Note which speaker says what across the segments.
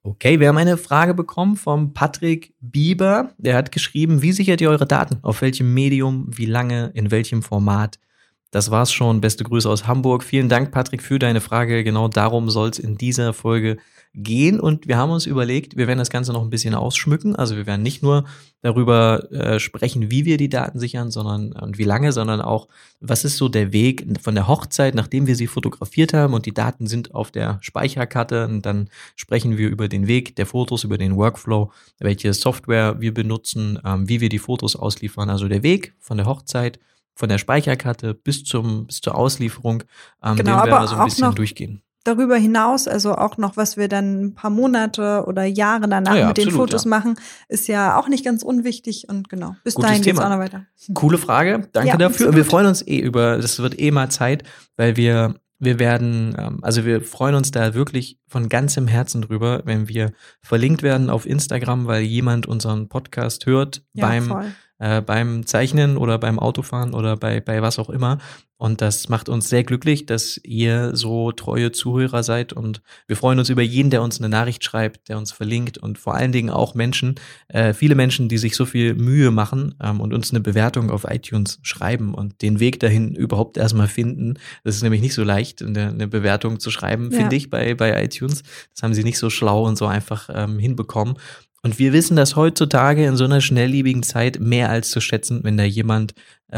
Speaker 1: Okay, wir haben eine Frage bekommen vom Patrick Bieber. Der hat geschrieben, wie sichert ihr eure Daten? Auf welchem Medium, wie lange, in welchem Format? Das war's schon. Beste Grüße aus Hamburg. Vielen Dank, Patrick, für deine Frage. Genau darum soll es in dieser Folge gehen. Und wir haben uns überlegt, wir werden das Ganze noch ein bisschen ausschmücken. Also wir werden nicht nur darüber sprechen, wie wir die Daten sichern, sondern und wie lange, sondern auch, was ist so der Weg von der Hochzeit, nachdem wir sie fotografiert haben und die Daten sind auf der Speicherkarte. Und dann sprechen wir über den Weg der Fotos, über den Workflow, welche Software wir benutzen, wie wir die Fotos ausliefern. Also der Weg von der Hochzeit, von der Speicherkarte bis zur Auslieferung,
Speaker 2: Genau,
Speaker 1: den
Speaker 2: aber
Speaker 1: werden wir so ein
Speaker 2: auch
Speaker 1: bisschen
Speaker 2: noch
Speaker 1: durchgehen.
Speaker 2: darüber hinaus, also auch noch, was wir dann ein paar Monate oder Jahre danach
Speaker 1: Ja,
Speaker 2: mit den
Speaker 1: absolut,
Speaker 2: Fotos
Speaker 1: ja.
Speaker 2: machen, ist ja auch nicht ganz unwichtig. Und genau, bis
Speaker 1: Gutes
Speaker 2: dahin geht's
Speaker 1: Thema.
Speaker 2: auch noch weiter.
Speaker 1: Coole Frage, danke
Speaker 2: Ja,
Speaker 1: dafür.
Speaker 2: absolut.
Speaker 1: Und wir freuen uns das wird mal Zeit, weil wir werden, also wir freuen uns da wirklich von ganzem Herzen drüber, wenn wir verlinkt werden auf Instagram, weil jemand unseren Podcast hört
Speaker 2: Ja,
Speaker 1: beim
Speaker 2: voll.
Speaker 1: beim Zeichnen oder beim Autofahren oder bei was auch immer. Und das macht uns sehr glücklich, dass ihr so treue Zuhörer seid. Und wir freuen uns über jeden, der uns eine Nachricht schreibt, der uns verlinkt und vor allen Dingen auch Menschen, viele Menschen, die sich so viel Mühe machen und uns eine Bewertung auf iTunes schreiben und den Weg dahin überhaupt erstmal finden. Das ist nämlich nicht so leicht, eine Bewertung zu schreiben,
Speaker 2: Ja.
Speaker 1: finde ich, bei iTunes. Das haben sie nicht so schlau und so einfach hinbekommen. Und wir wissen das heutzutage in so einer schnelllebigen Zeit mehr als zu schätzen, wenn da jemand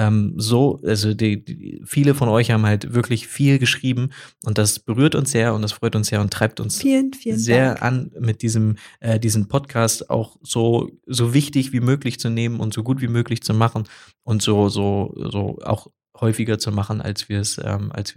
Speaker 1: viele von euch haben halt wirklich viel geschrieben und das berührt uns sehr und das freut uns sehr und treibt uns
Speaker 2: Vielen
Speaker 1: sehr
Speaker 2: Dank.
Speaker 1: an, mit diesen Podcast auch so wichtig wie möglich zu nehmen und so gut wie möglich zu machen und so auch häufiger zu machen, als wir es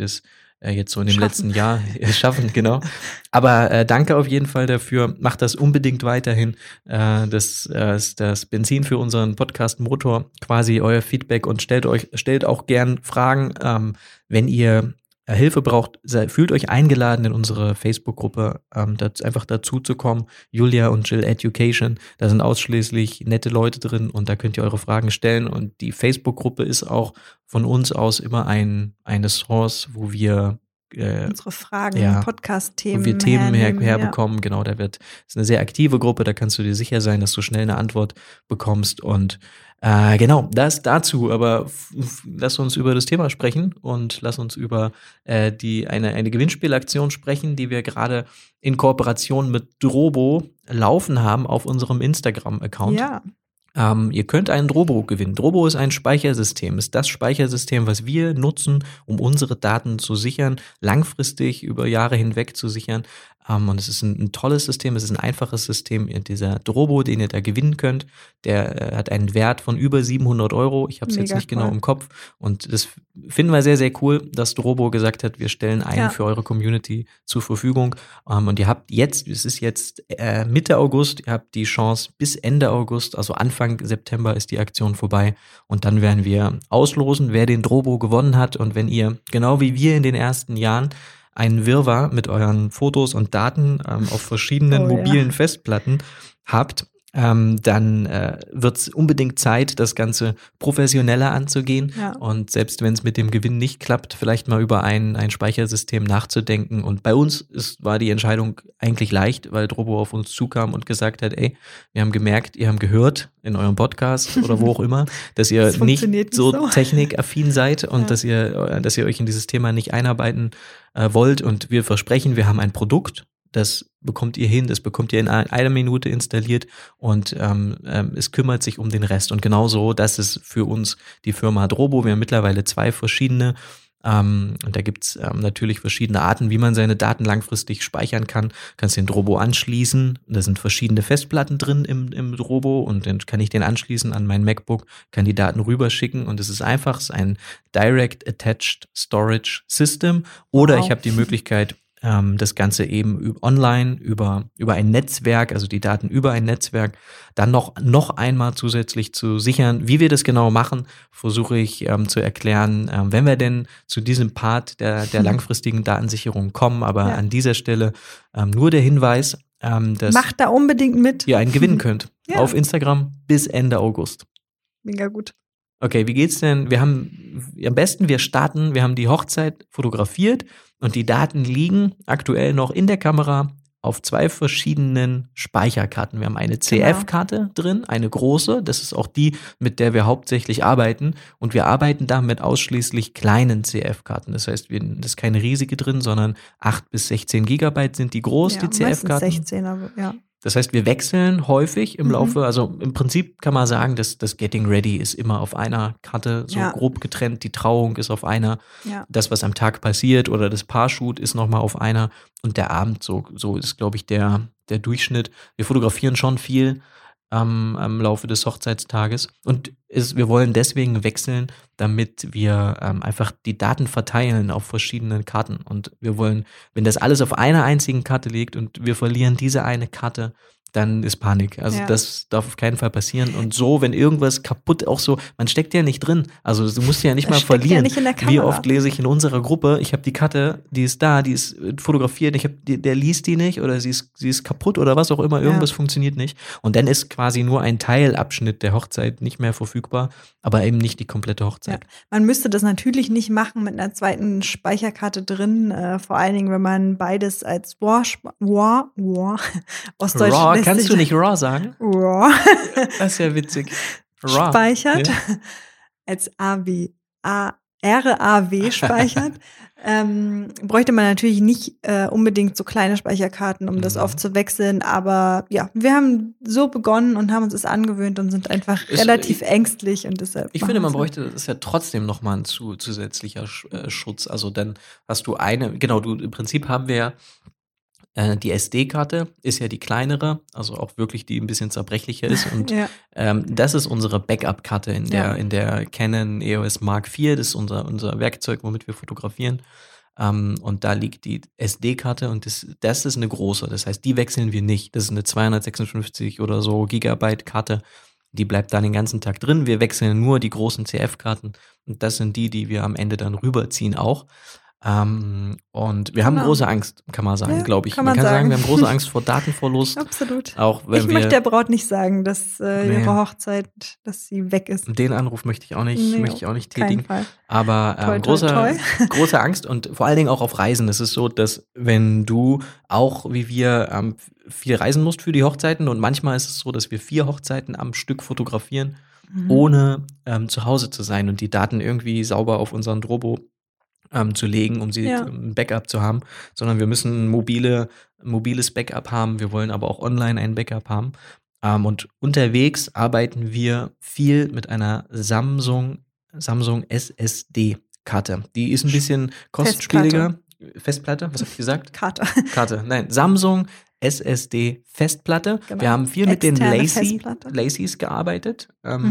Speaker 1: jetzt so in dem
Speaker 2: Schaffen.
Speaker 1: letzten Jahr schaffen, genau. Aber danke auf jeden Fall dafür. Macht das unbedingt weiterhin. Das ist das Benzin für unseren Podcast-Motor, quasi euer Feedback und stellt auch gern Fragen, wenn ihr Hilfe braucht, fühlt euch eingeladen in unsere Facebook-Gruppe, einfach dazu zu kommen. Julia und Jill Education, da sind ausschließlich nette Leute drin und da könnt ihr eure Fragen stellen. Und die Facebook-Gruppe ist auch von uns aus immer eine Source, wo wir
Speaker 2: Unsere Fragen,
Speaker 1: ja,
Speaker 2: Podcast-Themen
Speaker 1: wo wir Themen
Speaker 2: hernehmen,
Speaker 1: herbekommen. Genau, ist eine sehr aktive Gruppe, da kannst du dir sicher sein, dass du schnell eine Antwort bekommst. Und genau, das dazu. Aber lass uns über das Thema sprechen und lass uns über eine Gewinnspielaktion sprechen, die wir gerade in Kooperation mit Drobo laufen haben auf unserem Instagram-Account.
Speaker 2: Ja.
Speaker 1: Ihr könnt einen Drobo gewinnen. Drobo ist ein Speichersystem, ist das Speichersystem, was wir nutzen, um unsere Daten zu sichern, langfristig über Jahre hinweg zu sichern. Und es ist ein tolles System, es ist ein einfaches System. Dieser Drobo, den ihr da gewinnen könnt, der hat einen Wert von über 700 €. Ich habe es jetzt
Speaker 2: Mega
Speaker 1: nicht genau
Speaker 2: cool.
Speaker 1: im Kopf. Und das finden wir sehr, sehr cool, dass Drobo gesagt hat, wir stellen einen
Speaker 2: Ja.
Speaker 1: für eure Community zur Verfügung. Und ihr habt jetzt, es ist jetzt Mitte August, ihr habt die Chance bis Ende August, also Anfang September ist die Aktion vorbei. Und dann werden wir auslosen, wer den Drobo gewonnen hat. Und wenn ihr, genau wie wir in den ersten Jahren, einen Wirrwarr mit euren Fotos und Daten auf verschiedenen
Speaker 2: Oh, ja.
Speaker 1: mobilen Festplatten habt, dann wird es unbedingt Zeit, das Ganze professioneller anzugehen.
Speaker 2: Ja.
Speaker 1: Und selbst wenn es mit dem Gewinn nicht klappt, vielleicht mal über ein Speichersystem nachzudenken. Und bei uns war die Entscheidung eigentlich leicht, weil Drobo auf uns zukam und gesagt hat, ey, wir haben gemerkt, ihr habt gehört in eurem Podcast oder wo auch immer, dass ihr
Speaker 2: Das funktioniert
Speaker 1: nicht so
Speaker 2: nicht so.
Speaker 1: technikaffin seid und
Speaker 2: Ja.
Speaker 1: dass ihr euch in dieses Thema nicht einarbeiten wollt. Und wir versprechen, wir haben ein Produkt, das bekommt ihr hin, das bekommt ihr in einer Minute installiert und es kümmert sich um den Rest. Und genauso, das ist für uns die Firma Drobo. Wir haben mittlerweile 2 verschiedene. Und da gibt's natürlich verschiedene Arten, wie man seine Daten langfristig speichern kann. Kannst den Drobo anschließen. Da sind verschiedene Festplatten drin im Drobo und dann kann ich den anschließen an mein MacBook, kann die Daten rüberschicken und es ist einfach, es ist ein Direct Attached Storage System. Oder
Speaker 2: Wow.
Speaker 1: ich habe die Möglichkeit, das Ganze eben online über ein Netzwerk, also die Daten über ein Netzwerk, dann noch einmal zusätzlich zu sichern. Wie wir das genau machen, versuche ich zu erklären, wenn wir denn zu diesem Part der langfristigen Datensicherung kommen. Aber
Speaker 2: Ja.
Speaker 1: an dieser Stelle nur der Hinweis, dass
Speaker 2: Macht da unbedingt mit.
Speaker 1: ihr einen gewinnen könnt
Speaker 2: Ja.
Speaker 1: auf Instagram bis Ende August.
Speaker 2: Mega gut.
Speaker 1: Okay, wie geht's denn? Wir haben die Hochzeit fotografiert und die Daten liegen aktuell noch in der Kamera auf 2 verschiedenen Speicherkarten. Wir haben eine CF-Karte drin, eine große, das ist auch die, mit der wir hauptsächlich arbeiten. Und wir arbeiten da mit ausschließlich kleinen CF-Karten. Das heißt, das ist keine riesige drin, sondern 8 bis 16 Gigabyte sind die groß, die CF-Karten.
Speaker 2: 16, aber ja.
Speaker 1: Das heißt, wir wechseln häufig im Laufe, also im Prinzip kann man sagen, dass das Getting Ready ist immer auf einer Karte so grob getrennt, die Trauung ist auf einer, das, was am Tag passiert oder das Paarshoot ist nochmal auf einer und der Abend, so ist, glaube ich, der Durchschnitt. Wir fotografieren schon viel am Laufe des Hochzeitstages und wir wollen deswegen wechseln, damit wir einfach die Daten verteilen auf verschiedenen Karten und wir wollen, wenn das alles auf einer einzigen Karte liegt und wir verlieren diese eine Karte, dann ist Panik. Also das darf auf keinen Fall passieren. Und so, wenn irgendwas kaputt, auch so, man steckt ja nicht drin. Also du musst ja nicht mal verlieren.
Speaker 2: Ja nicht in der Kamera.
Speaker 1: Wie oft lese ich in unserer Gruppe, ich habe die Karte, die ist da, die ist fotografiert, der liest die nicht oder sie ist kaputt oder was auch immer, irgendwas funktioniert nicht. Und dann ist quasi nur ein Teilabschnitt der Hochzeit nicht mehr verfügbar, aber eben nicht die komplette Hochzeit.
Speaker 2: Ja. Man müsste das natürlich nicht machen mit einer zweiten Speicherkarte drin, vor allen Dingen, wenn man beides als Ostdeutsch
Speaker 1: RAW, kannst du nicht RAW sagen?
Speaker 2: RAW.
Speaker 1: Das ist ja witzig. RAW.
Speaker 2: Speichert. Ja. Als RAW speichert. Bräuchte man natürlich nicht unbedingt so kleine Speicherkarten, um das oft zu wechseln. Aber ja, wir haben so begonnen und haben uns das angewöhnt und sind einfach relativ ängstlich. Und deshalb
Speaker 1: ich finde, man bräuchte, das ist ja trotzdem nochmal ein zusätzlicher Schutz. Also dann hast du im Prinzip haben wir ja die SD-Karte ist ja die kleinere, also auch wirklich die ein bisschen zerbrechlicher ist und das ist unsere Backup-Karte in der Canon EOS Mark IV, das ist unser Werkzeug, womit wir fotografieren und da liegt die SD-Karte und das ist eine große, das heißt, die wechseln wir nicht, das ist eine 256 oder so Gigabyte-Karte, die bleibt da den ganzen Tag drin, wir wechseln nur die großen CF-Karten und das sind die wir am Ende dann rüberziehen auch. Und wir haben große Angst, kann man sagen, glaube ich. Man kann sagen, wir haben große Angst vor Datenverlust.
Speaker 2: Absolut.
Speaker 1: Auch wenn
Speaker 2: ich möchte der Braut nicht sagen, dass ihre Hochzeit, dass sie weg ist.
Speaker 1: Den Anruf möchte ich auch nicht tätigen.
Speaker 2: Fall.
Speaker 1: Aber große Angst und vor allen Dingen auch auf Reisen. Es ist so, dass wenn du auch wie wir viel reisen musst für die Hochzeiten und manchmal ist es so, dass wir 4 Hochzeiten am Stück fotografieren, ohne zu Hause zu sein und die Daten irgendwie sauber auf unseren Drobo zu legen, um sie ein Backup zu haben, sondern wir müssen ein mobiles Backup haben, wir wollen aber auch online ein Backup haben. Und unterwegs arbeiten wir viel mit einer Samsung SSD-Karte. Die ist ein bisschen kostspieliger. Festplatte, was habe ich gesagt? Karte, nein, Samsung SSD-Festplatte. Genau. Wir haben viel mit den Lacys gearbeitet.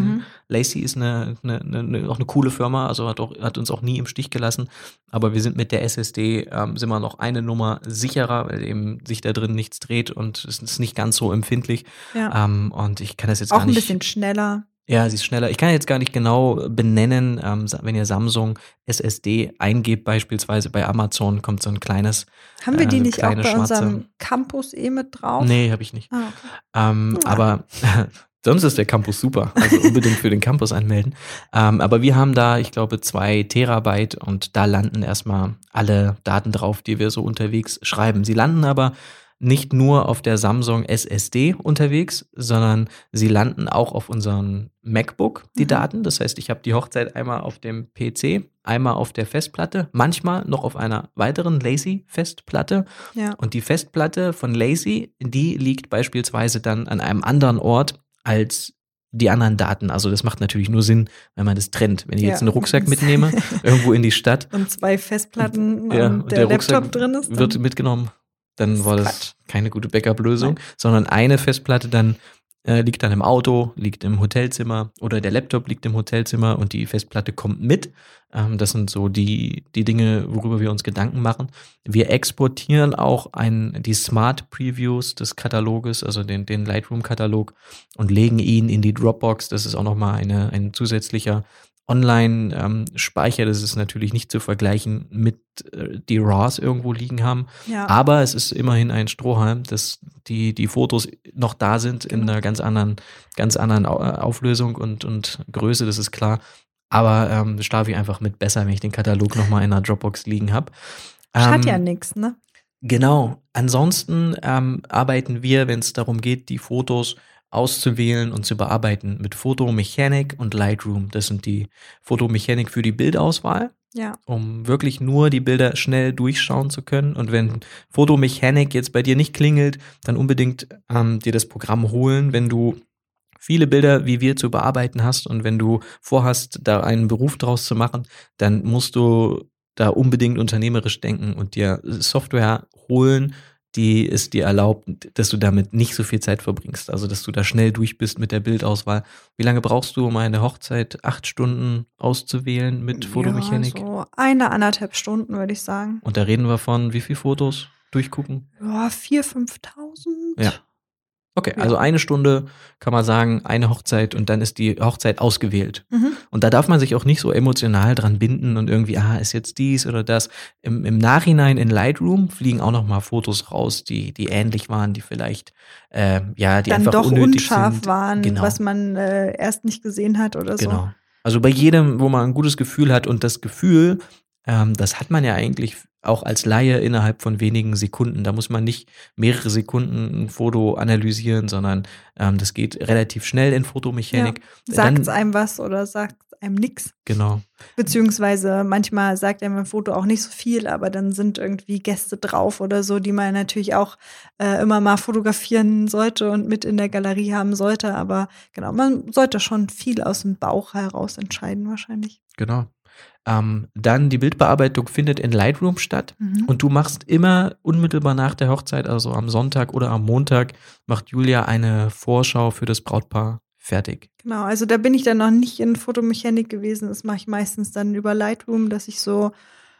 Speaker 1: Lacy ist auch eine coole Firma, also hat uns auch nie im Stich gelassen. Aber wir sind mit der SSD, sind wir noch eine Nummer sicherer, weil eben sich da drin nichts dreht und es ist nicht ganz so empfindlich. Ja. Und ich kann das jetzt
Speaker 2: auch
Speaker 1: gar nicht.
Speaker 2: Auch ein bisschen schneller.
Speaker 1: Ja, sie ist schneller. Ich kann jetzt gar nicht genau benennen, wenn ihr Samsung SSD eingebt, beispielsweise bei Amazon kommt so ein kleines.
Speaker 2: Haben wir die nicht auch bei unserem Campus mit drauf?
Speaker 1: Nee, habe ich nicht.
Speaker 2: Okay.
Speaker 1: Aber sonst ist der Campus super. Also unbedingt für den Campus anmelden. Aber wir haben da, ich glaube, 2 Terabyte und da landen erstmal alle Daten drauf, die wir so unterwegs schreiben. Sie landen aber nicht nur auf der Samsung SSD unterwegs, sondern sie landen auch auf unserem MacBook, die Daten. Das heißt, ich habe die Hochzeit einmal auf dem PC, einmal auf der Festplatte, manchmal noch auf einer weiteren Lacy-Festplatte. Ja. Und die Festplatte von Lacy, die liegt beispielsweise dann an einem anderen Ort als die anderen Daten. Also das macht natürlich nur Sinn, wenn man das trennt. Wenn ich jetzt einen Rucksack mitnehme, irgendwo in die Stadt.
Speaker 2: Und 2 Festplatten und der Laptop drin ist.
Speaker 1: Wird mitgenommen. Dann war das keine gute Backup-Lösung, sondern eine Festplatte dann liegt dann im Auto, liegt im Hotelzimmer oder der Laptop liegt im Hotelzimmer und die Festplatte kommt mit. Das sind so die Dinge, worüber wir uns Gedanken machen. Wir exportieren auch die Smart Previews des Kataloges, also den Lightroom-Katalog und legen ihn in die Dropbox. Das ist auch nochmal ein zusätzlicher Online-Speicher, das ist natürlich nicht zu vergleichen mit die RAWs irgendwo liegen haben. Ja. Aber es ist immerhin ein Strohhalm, dass die Fotos noch da sind in einer ganz anderen Auflösung und Größe, das ist klar. Aber schlafe ich einfach mit besser, wenn ich den Katalog nochmal in einer Dropbox liegen habe.
Speaker 2: Hat ja nichts, ne?
Speaker 1: Genau. Ansonsten arbeiten wir, wenn es darum geht, die Fotos auszuwählen und zu bearbeiten, mit Photomechanik und Lightroom. Das sind die Photomechanik für die Bildauswahl,
Speaker 2: Ja.
Speaker 1: um wirklich nur die Bilder schnell durchschauen zu können. Und wenn Photomechanik jetzt bei dir nicht klingelt, dann unbedingt dir das Programm holen, wenn du viele Bilder wie wir zu bearbeiten hast und wenn du vorhast, da einen Beruf draus zu machen, dann musst du da unbedingt unternehmerisch denken und dir Software holen, die es dir erlaubt, dass du damit nicht so viel Zeit verbringst. Also, dass du da schnell durch bist mit der Bildauswahl. Wie lange brauchst du, um eine Hochzeit 8 Stunden auszuwählen mit Photomechanik?
Speaker 2: Ja, so 1,5 Stunden, würde ich sagen.
Speaker 1: Und da reden wir von wie viel Fotos durchgucken?
Speaker 2: Ja, 4.000, 5.000.
Speaker 1: Ja. Okay,
Speaker 2: Ja.
Speaker 1: also 1 Stunde kann man sagen, eine Hochzeit und dann ist die Hochzeit ausgewählt.
Speaker 2: Mhm.
Speaker 1: Und da darf man sich auch nicht so emotional dran binden und irgendwie, ist jetzt dies oder das. Im Nachhinein in Lightroom fliegen auch nochmal Fotos raus, die ähnlich waren, die vielleicht, die
Speaker 2: Dann
Speaker 1: einfach
Speaker 2: doch
Speaker 1: unnötig
Speaker 2: unscharf
Speaker 1: sind.
Speaker 2: waren,
Speaker 1: Genau.
Speaker 2: was man erst nicht gesehen hat oder so.
Speaker 1: Genau. Also bei jedem, wo man ein gutes Gefühl hat und das Gefühl, das hat man ja eigentlich auch als Laie innerhalb von wenigen Sekunden. Da muss man nicht mehrere Sekunden ein Foto analysieren, sondern das geht relativ schnell in Photomechanik.
Speaker 2: Sagt es einem was oder sagt es einem nix?
Speaker 1: Genau.
Speaker 2: Beziehungsweise manchmal sagt einem ein Foto auch nicht so viel, aber dann sind irgendwie Gäste drauf oder so, die man natürlich auch immer mal fotografieren sollte und mit in der Galerie haben sollte. Aber genau, man sollte schon viel aus dem Bauch heraus entscheiden wahrscheinlich.
Speaker 1: Genau. Dann die Bildbearbeitung findet in Lightroom statt
Speaker 2: Mhm.
Speaker 1: und du machst immer unmittelbar nach der Hochzeit, also am Sonntag oder am Montag, macht Julia eine Vorschau für das Brautpaar fertig.
Speaker 2: Genau, also da bin ich dann noch nicht in Photomechanik gewesen. Das mache ich meistens dann über Lightroom, dass ich so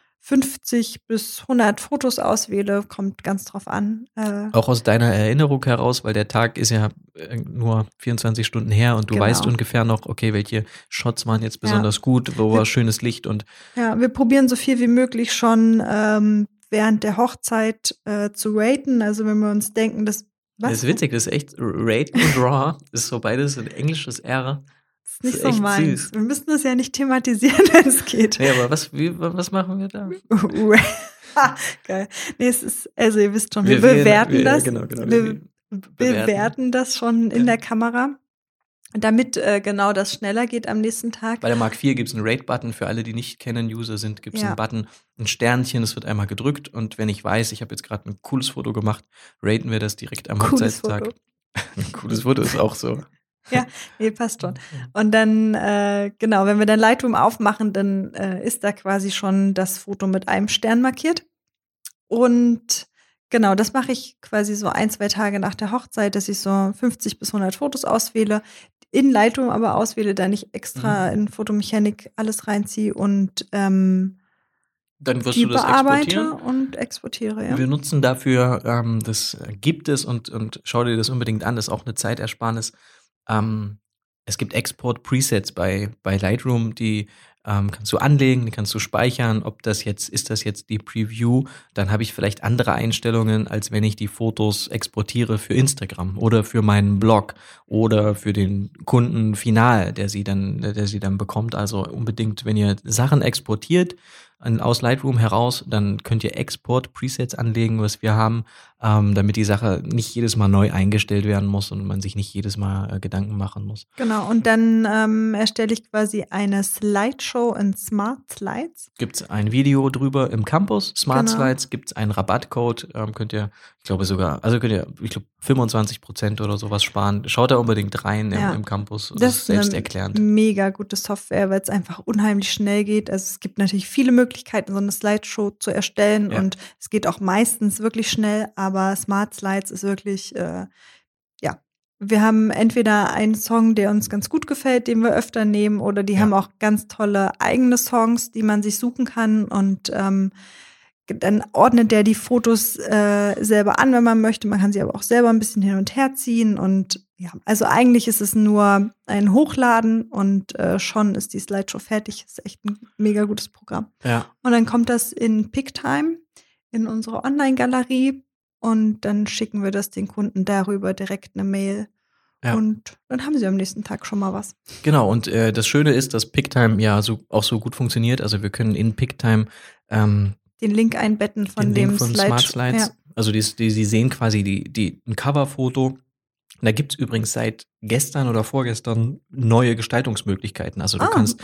Speaker 2: 50 bis 100 Fotos auswähle, kommt ganz drauf an.
Speaker 1: Auch aus deiner Erinnerung heraus, weil der Tag ist ja nur 24 Stunden her und du
Speaker 2: Genau.
Speaker 1: weißt ungefähr noch, okay, welche Shots waren jetzt besonders gut, wo war schönes Licht und
Speaker 2: Ja, wir probieren so viel wie möglich schon während der Hochzeit zu raten. Also wenn wir uns denken, dass
Speaker 1: das ist witzig, das ist echt Rate und Raw, ist so beides ein englisches R.
Speaker 2: Das ist nicht
Speaker 1: ist
Speaker 2: so
Speaker 1: echt
Speaker 2: meins.
Speaker 1: süß.
Speaker 2: Wir müssen das ja nicht thematisieren, wenn es geht.
Speaker 1: Ja, aber was machen wir da?
Speaker 2: Geil. Nee, es ist, also ihr wisst schon, wir
Speaker 1: Wir
Speaker 2: bewerten das.
Speaker 1: Genau,
Speaker 2: Wir bewerten das schon in der Kamera, damit genau das schneller geht am nächsten Tag.
Speaker 1: Bei der Mark IV gibt es einen Rate-Button. Für alle, die nicht Canon-User sind, gibt es
Speaker 2: Ja.
Speaker 1: einen Button, ein Sternchen, das wird einmal gedrückt. Und wenn ich weiß, ich habe jetzt gerade ein cooles Foto gemacht, raten wir das direkt am
Speaker 2: Cooles
Speaker 1: Hochzeitstag.
Speaker 2: Foto.
Speaker 1: Ein cooles Foto ist auch so.
Speaker 2: Ja, nee, passt schon. Und dann, genau, wenn wir dann Lightroom aufmachen, dann ist da quasi schon das Foto mit einem Stern markiert. Und genau, das mache ich quasi so 1-2 Tage nach der Hochzeit, dass ich so 50 bis 100 Fotos auswähle. In Lightroom aber auswähle, da nicht extra in Photomechanik alles reinziehe und
Speaker 1: Dann wirst
Speaker 2: die
Speaker 1: du das
Speaker 2: bearbeite
Speaker 1: exportieren.
Speaker 2: und exportiere, ja.
Speaker 1: Wir nutzen dafür, das gibt es und schau dir das unbedingt an, das ist auch eine Zeitersparnis. Es gibt Export-Presets bei Lightroom, die kannst du anlegen, die kannst du speichern. Ist das jetzt die Preview, dann habe ich vielleicht andere Einstellungen, als wenn ich die Fotos exportiere für Instagram oder für meinen Blog oder für den Kunden final, der sie dann bekommt. Also unbedingt, wenn ihr Sachen exportiert aus Lightroom heraus, dann könnt ihr Export-Presets anlegen, was wir haben, damit die Sache nicht jedes Mal neu eingestellt werden muss und man sich nicht jedes Mal Gedanken machen muss.
Speaker 2: Genau, und dann erstelle ich quasi eine Slideshow in Smart Slides.
Speaker 1: Gibt es ein Video drüber im Campus, Smart
Speaker 2: Genau.
Speaker 1: Slides, gibt es einen Rabattcode, könnt ihr 25% oder sowas sparen. Schaut da unbedingt rein
Speaker 2: Ja.
Speaker 1: im Campus,
Speaker 2: Das
Speaker 1: ist selbsterklärend.
Speaker 2: eine mega gute Software, weil es einfach unheimlich schnell geht. Also es gibt natürlich viele Möglichkeiten, so eine Slideshow zu erstellen
Speaker 1: Ja.
Speaker 2: und es geht auch meistens wirklich schnell, aber Smart Slides ist wirklich, wir haben entweder einen Song, der uns ganz gut gefällt, den wir öfter nehmen, oder die haben auch ganz tolle eigene Songs, die man sich suchen kann und dann ordnet der die Fotos selber an, wenn man möchte. Man kann sie aber auch selber ein bisschen hin und her ziehen. Und ja, also eigentlich ist es nur ein Hochladen und schon ist die Slideshow fertig. Das ist echt ein mega gutes Programm.
Speaker 1: Ja.
Speaker 2: Und dann kommt das in Picktime in unsere Online-Galerie und dann schicken wir das den Kunden darüber direkt eine Mail.
Speaker 1: Ja.
Speaker 2: Und dann haben sie am nächsten Tag schon mal was.
Speaker 1: Genau, und das Schöne ist, dass Picktime ja auch so gut funktioniert. Also wir können in Picktime
Speaker 2: den Link einbetten von dem
Speaker 1: von
Speaker 2: Slide.
Speaker 1: Smart Slides.
Speaker 2: Ja.
Speaker 1: Also Sie sehen quasi ein Coverfoto. Da gibt es übrigens seit gestern oder vorgestern neue Gestaltungsmöglichkeiten. Also du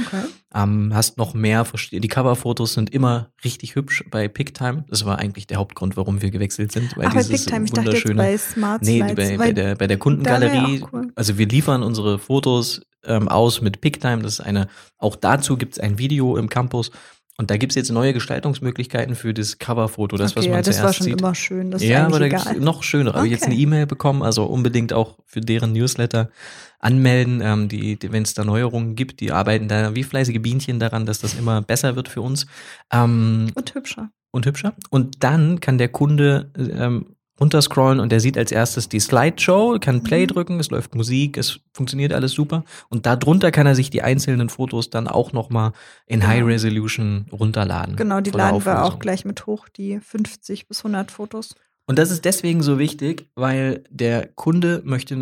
Speaker 1: hast noch mehr, die Coverfotos sind immer richtig hübsch bei Picktime. Das war eigentlich der Hauptgrund, warum wir gewechselt sind. Weil
Speaker 2: bei Picktime, ich dachte jetzt bei Smart Slides.
Speaker 1: Bei der Kundengalerie.
Speaker 2: Cool.
Speaker 1: Also wir liefern unsere Fotos aus mit Picktime. Das ist auch dazu gibt es ein Video im Campus. Und da gibt es jetzt neue Gestaltungsmöglichkeiten für das Coverfoto, was man zuerst sieht.
Speaker 2: Das war schon immer schön. Das
Speaker 1: ja, aber da gibt es noch schönere. Habe ich jetzt eine E-Mail bekommen, also unbedingt auch für deren Newsletter anmelden, wenn es da Neuerungen gibt. Die arbeiten da wie fleißige Bienchen daran, dass das immer besser wird für uns.
Speaker 2: Und hübscher.
Speaker 1: Und dann kann der Kunde runterscrollen und der sieht als erstes die Slideshow, kann Play drücken, es läuft Musik, es funktioniert alles super. Und darunter kann er sich die einzelnen Fotos dann auch nochmal in High Resolution runterladen.
Speaker 2: Genau, die laden wir auch gleich mit hoch, die 50 bis 100 Fotos.
Speaker 1: Und das ist deswegen so wichtig, weil der Kunde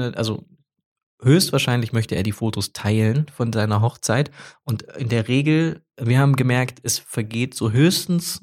Speaker 1: höchstwahrscheinlich möchte er die Fotos teilen von seiner Hochzeit. Und in der Regel, wir haben gemerkt, es vergeht so höchstens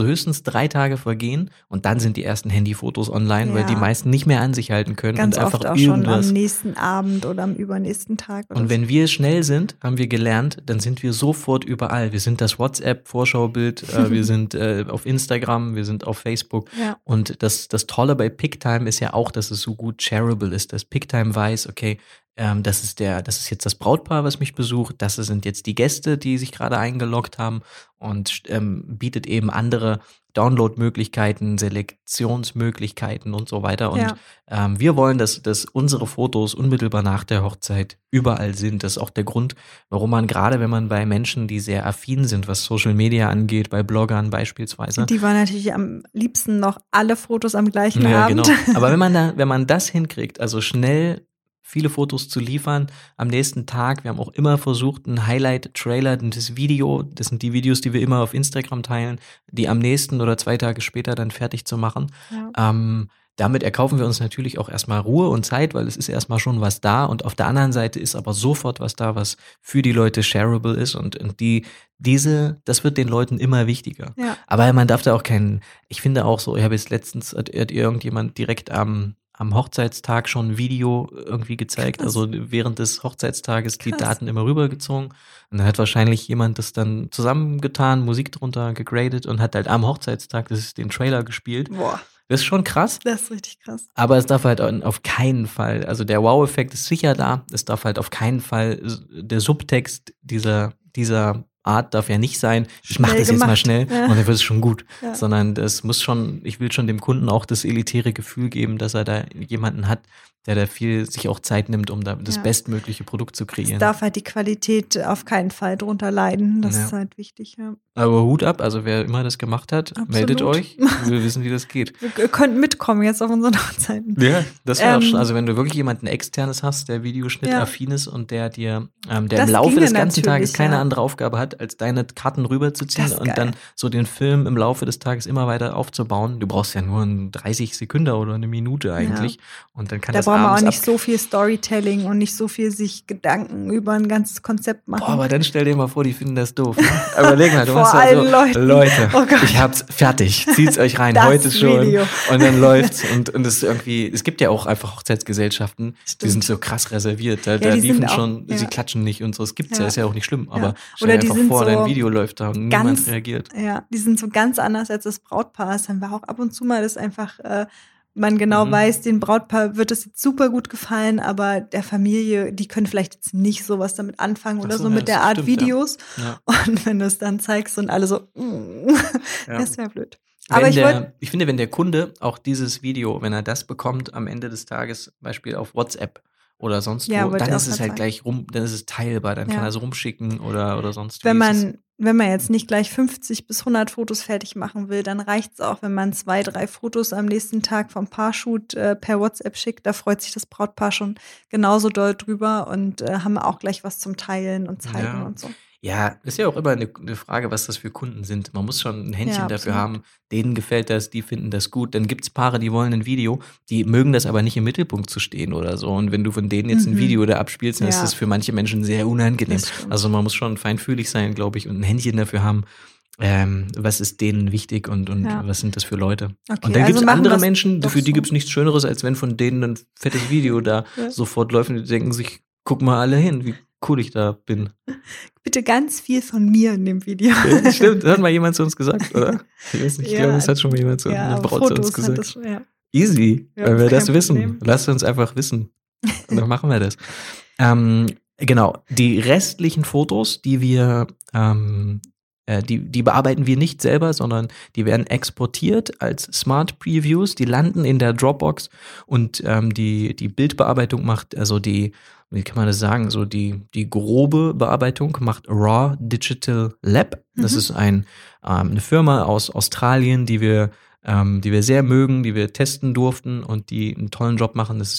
Speaker 1: 3 Tage vergehen und dann sind die ersten Handyfotos online, weil die meisten nicht mehr an sich halten können.
Speaker 2: Ganz
Speaker 1: und einfach
Speaker 2: oft auch
Speaker 1: irgendwas.
Speaker 2: Schon am nächsten Abend oder am übernächsten Tag.
Speaker 1: Und wenn wir schnell sind, haben wir gelernt, dann sind wir sofort überall. Wir sind das WhatsApp-Vorschaubild, wir sind auf Instagram, wir sind auf Facebook. Ja. Und das Tolle bei Picktime ist ja auch, dass es so gut shareable ist, dass Picktime weiß, okay, das ist jetzt das Brautpaar, was mich besucht, das sind jetzt die Gäste, die sich gerade eingeloggt haben und bietet eben andere Download-Möglichkeiten, Selektionsmöglichkeiten und so weiter. Und wir wollen, dass unsere Fotos unmittelbar nach der Hochzeit überall sind. Das ist auch der Grund, warum man gerade, wenn man bei Menschen, die sehr affin sind, was Social Media angeht, bei Bloggern beispielsweise.
Speaker 2: Die wollen natürlich am liebsten noch alle Fotos am gleichen Abend.
Speaker 1: Genau. Aber wenn man das hinkriegt, also schnell viele Fotos zu liefern am nächsten Tag. Wir haben auch immer versucht, einen Highlight-Trailer, das sind die Videos, die wir immer auf Instagram teilen, die am nächsten oder 2 Tage später dann fertig zu machen. Ja. Damit erkaufen wir uns natürlich auch erstmal Ruhe und Zeit, weil es ist erstmal schon was da und auf der anderen Seite ist aber sofort was da, was für die Leute shareable ist und das wird den Leuten immer wichtiger. Ja. Aber man darf da auch ich finde auch so, ich habe jetzt letztens, hat irgendjemand direkt am Hochzeitstag schon ein Video irgendwie gezeigt, Krass. Also während des Hochzeitstages die Daten immer rübergezogen und dann hat wahrscheinlich jemand das dann zusammengetan, Musik drunter gegradet und hat halt am Hochzeitstag den Trailer gespielt. Boah. Das ist schon krass.
Speaker 2: Das ist richtig krass.
Speaker 1: Aber es darf halt auf keinen Fall, also der Wow-Effekt ist sicher da, es darf halt auf keinen Fall, der Subtext dieser Art darf ja nicht sein, ich mache das jetzt mal schnell und dann wird es schon gut. Ja. Sondern das muss schon, ich will schon dem Kunden auch das elitäre Gefühl geben, dass er da jemanden hat, der da viel sich auch Zeit nimmt, um da das bestmögliche Produkt zu kreieren.
Speaker 2: Es darf halt die Qualität auf keinen Fall drunter leiden. Das ist halt wichtig, ja.
Speaker 1: Aber Hut ab, also wer immer das gemacht hat, Absolut. Meldet euch. Wir will wissen, wie das geht.
Speaker 2: Wir könnten mitkommen jetzt auf unseren Hochzeiten.
Speaker 1: Ja, das wäre auch schon, also wenn du wirklich jemanden externes hast, der Videoschnitt-affin ist und der dir, der im Laufe des ganzen Tages keine andere Aufgabe hat, als deine Karten rüberzuziehen und dann so den Film im Laufe des Tages immer weiter aufzubauen. Du brauchst ja nur 30 Sekunden oder eine Minute eigentlich. Und dann kann das
Speaker 2: brauchen wir auch nicht so viel Storytelling und nicht so viel sich Gedanken über ein ganzes Konzept machen.
Speaker 1: Boah, aber dann stell dir mal vor, die finden das doof. Ne? Überleg mal, du
Speaker 2: hast da so,
Speaker 1: Leute, ich hab's fertig, zieht's euch rein, heute schon. Video. Und dann läuft's und das ist irgendwie, es gibt ja auch einfach Hochzeitsgesellschaften, die sind so krass reserviert, da liefen schon, sie klatschen nicht und so, es gibt's ja, ist ja auch nicht schlimm, aber stell dir einfach vor, so dein Video läuft da und niemand reagiert.
Speaker 2: Ja, die sind so ganz anders als das Brautpaar, das haben wir auch ab und zu mal, das einfach man genau weiß, dem Brautpaar wird es jetzt super gut gefallen, aber der Familie, die können vielleicht jetzt nicht sowas damit anfangen oder so mit der Art Videos. Ja. Und wenn du es dann zeigst und alle so, das wäre blöd. Aber
Speaker 1: ich finde, wenn der Kunde auch dieses Video, wenn er das bekommt am Ende des Tages, Beispiel auf WhatsApp oder sonst wo, dann ist es halt gleich dann ist es teilbar, dann kann er so rumschicken oder sonst wie.
Speaker 2: Wenn man jetzt nicht gleich 50 bis 100 Fotos fertig machen will, dann reicht es auch, wenn man 2, 3 Fotos am nächsten Tag vom Paarshoot per WhatsApp schickt. Da freut sich das Brautpaar schon genauso doll drüber und haben auch gleich was zum Teilen und zeigen und so.
Speaker 1: Ja, ist ja auch immer eine Frage, was das für Kunden sind. Man muss schon ein Händchen dafür haben, denen gefällt das, die finden das gut. Dann gibt's Paare, die wollen ein Video, die mögen das aber nicht im Mittelpunkt zu stehen oder so. Und wenn du von denen jetzt ein Video da abspielst, dann ist das für manche Menschen sehr unangenehm. Also man muss schon feinfühlig sein, glaube ich, und ein Händchen dafür haben, was ist denen wichtig und was sind das für Leute.
Speaker 2: Okay,
Speaker 1: Und dann gibt es andere Menschen, für die
Speaker 2: so.
Speaker 1: gibt es nichts Schöneres, als wenn von denen ein fettes Video da sofort läuft und die denken sich, guck mal alle hin, wie cool ich da bin.
Speaker 2: Bitte ganz viel von mir in dem Video.
Speaker 1: Ja, stimmt, das hat mal jemand zu uns gesagt, oder? Ich weiß nicht, ich glaube, das hat schon mal jemand eine Braut zu uns gesagt.
Speaker 2: Das,
Speaker 1: Easy, weil wir das wissen.
Speaker 2: Problem.
Speaker 1: Lasst uns einfach wissen. Und dann machen wir das. Genau, die restlichen Fotos, die wir die bearbeiten wir nicht selber, sondern die werden exportiert als Smart Previews, die landen in der Dropbox und die Bildbearbeitung macht, also wie kann man das sagen, so die grobe Bearbeitung macht Raw Digital Lab. Das ist eine Firma aus Australien, die wir sehr mögen, die wir testen durften und die einen tollen Job machen. Das ist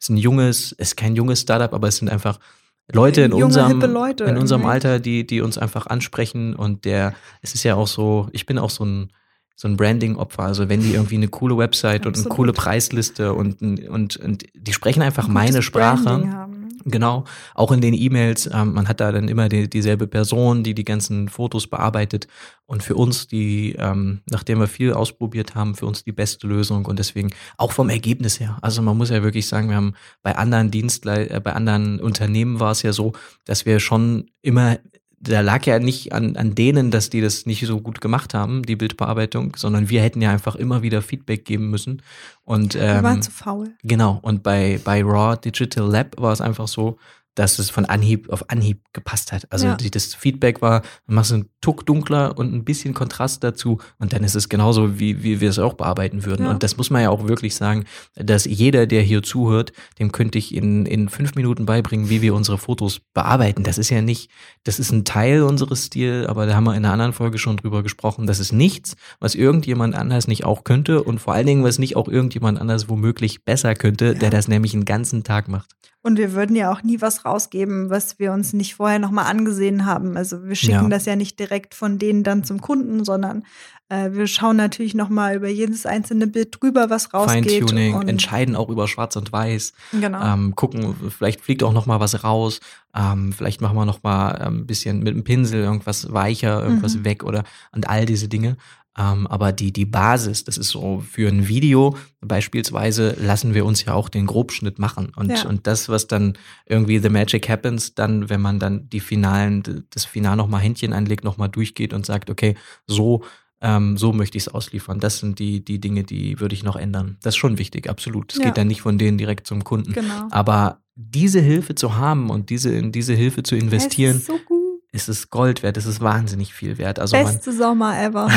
Speaker 1: ist kein junges Startup, aber es sind einfach Leute in unserem Alter, die uns einfach ansprechen und es ist ja auch so, ich bin auch so ein Branding-Opfer, also wenn die irgendwie eine coole Website und eine coole Preisliste und die sprechen einfach meine Sprache. Genau, auch in den E-Mails, man hat da dann immer dieselbe Person, die ganzen Fotos bearbeitet und für uns nachdem wir viel ausprobiert haben, für uns die beste Lösung und deswegen auch vom Ergebnis her. Also man muss ja wirklich sagen, wir haben bei anderen Unternehmen war es ja so, dass wir schon immer, da lag ja nicht an denen, dass die das nicht so gut gemacht haben, die Bildbearbeitung, sondern wir hätten ja einfach immer wieder Feedback geben müssen. Und
Speaker 2: wir waren zu faul.
Speaker 1: Genau, und bei Raw Digital Lab war es einfach so, dass es auf Anhieb gepasst hat. Also das Feedback war, du machst einen Tuck dunkler und ein bisschen Kontrast dazu und dann ist es genauso, wie wir es auch bearbeiten würden. Ja. Und das muss man ja auch wirklich sagen, dass jeder, der hier zuhört, dem könnte ich in 5 Minuten beibringen, wie wir unsere Fotos bearbeiten. Das ist ein Teil unseres Stils, aber da haben wir in einer anderen Folge schon drüber gesprochen. Das ist nichts, was irgendjemand anders nicht auch könnte und vor allen Dingen, was nicht auch irgendjemand anders womöglich besser könnte, der das nämlich einen ganzen Tag macht.
Speaker 2: Und wir würden ja auch nie was rausgeben, was wir uns nicht vorher nochmal angesehen haben. Also wir schicken das ja nicht direkt von denen dann zum Kunden, sondern wir schauen natürlich nochmal über jedes einzelne Bild drüber, was rausgeht.
Speaker 1: Feintuning, entscheiden auch über Schwarz und Weiß.
Speaker 2: Genau.
Speaker 1: Gucken, vielleicht fliegt auch nochmal was raus. Vielleicht machen wir nochmal ein bisschen mit dem Pinsel irgendwas weicher, irgendwas weg und all diese Dinge. Aber die Basis, das ist so für ein Video beispielsweise, lassen wir uns ja auch den Grobschnitt machen. Und das, was dann irgendwie the magic happens, dann, wenn man dann das Final nochmal Händchen anlegt, nochmal durchgeht und sagt, okay, so möchte ich es ausliefern. Das sind die Dinge, die würde ich noch ändern. Das ist schon wichtig, absolut. Es geht dann nicht von denen direkt zum Kunden.
Speaker 2: Genau.
Speaker 1: Aber diese Hilfe zu haben und in diese Hilfe zu investieren,
Speaker 2: ist so gut.
Speaker 1: Es ist Gold wert, es ist wahnsinnig viel wert. Also
Speaker 2: beste Sommer ever.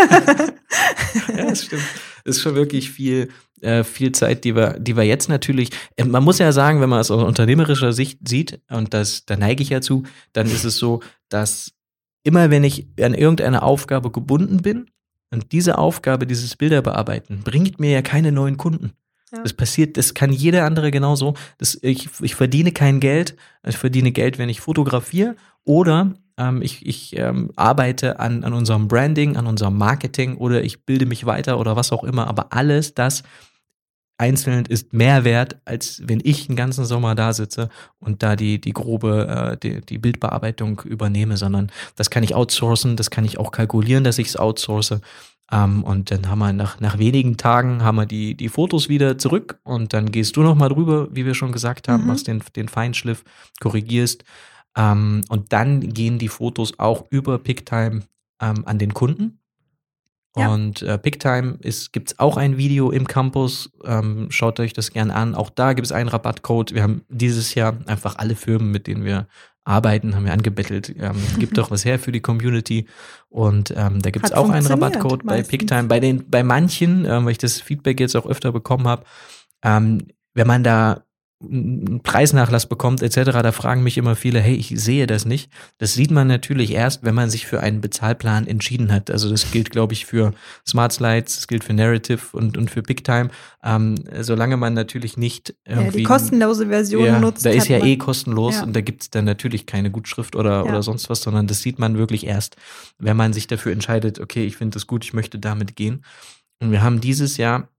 Speaker 1: Ja, das stimmt. Es ist schon wirklich viel Zeit, die wir jetzt natürlich, man muss ja sagen, wenn man es aus unternehmerischer Sicht sieht, und da neige ich ja zu, dann ist es so, dass immer wenn ich an irgendeine Aufgabe gebunden bin und diese Aufgabe, dieses Bilder bearbeiten, bringt mir ja keine neuen Kunden. Ja. Das kann jeder andere genauso. Ich verdiene kein Geld. Ich verdiene Geld, wenn ich fotografiere oder ich arbeite an unserem Branding, an unserem Marketing oder ich bilde mich weiter oder was auch immer. Aber alles das einzeln ist mehr wert, als wenn ich den ganzen Sommer da sitze und da die grobe die Bildbearbeitung übernehme, sondern das kann ich outsourcen, das kann ich auch kalkulieren, dass ich es outsource. Und dann haben wir nach wenigen Tagen haben wir die Fotos wieder zurück und dann gehst du nochmal drüber, wie wir schon gesagt haben, machst den Feinschliff, korrigierst und dann gehen die Fotos auch über Pic-Time an den Kunden. Ja. Und Pic-Time gibt's auch ein Video im Campus, schaut euch das gern an. Auch da gibt es einen Rabattcode. Wir haben dieses Jahr einfach alle Firmen, mit denen wir arbeiten, haben wir angebettelt. Gibt doch was her für die Community. Und da gibt es auch einen Rabattcode bei Pic-Time. Bei manchen, weil ich das Feedback jetzt auch öfter bekommen habe, wenn man da einen Preisnachlass bekommt etc., da fragen mich immer viele, hey, ich sehe das nicht. Das sieht man natürlich erst, wenn man sich für einen Bezahlplan entschieden hat. Also das gilt, glaube ich, für Smart Slides, das gilt für Narrative und für Pic-Time. Solange man natürlich nicht irgendwie
Speaker 2: die kostenlose Version nutzt.
Speaker 1: Da ist ja kostenlos und da gibt es dann natürlich keine Gutschrift oder sonst was, sondern das sieht man wirklich erst, wenn man sich dafür entscheidet, okay, ich finde das gut, ich möchte damit gehen. Und wir haben dieses Jahr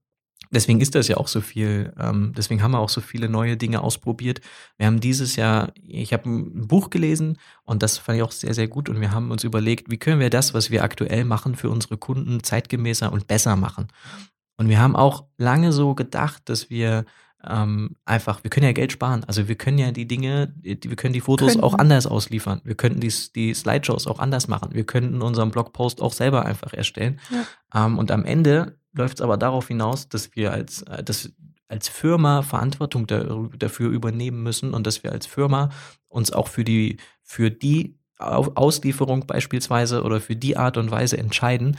Speaker 1: Deswegen ist das ja auch so viel, deswegen haben wir auch so viele neue Dinge ausprobiert. Wir haben dieses Jahr, ich habe ein Buch gelesen und das fand ich auch sehr, sehr gut und wir haben uns überlegt, wie können wir das, was wir aktuell machen, für unsere Kunden zeitgemäßer und besser machen. Und wir haben auch lange so gedacht, dass wir wir können ja Geld sparen. Also wir können ja wir können die Fotos auch anders ausliefern. Wir könnten die Slideshows auch anders machen. Wir könnten unseren Blogpost auch selber einfach erstellen. Ja. Und am Ende läuft es aber darauf hinaus, dass wir als Firma Verantwortung dafür übernehmen müssen und dass wir als Firma uns auch für die Auslieferung beispielsweise oder für die Art und Weise entscheiden,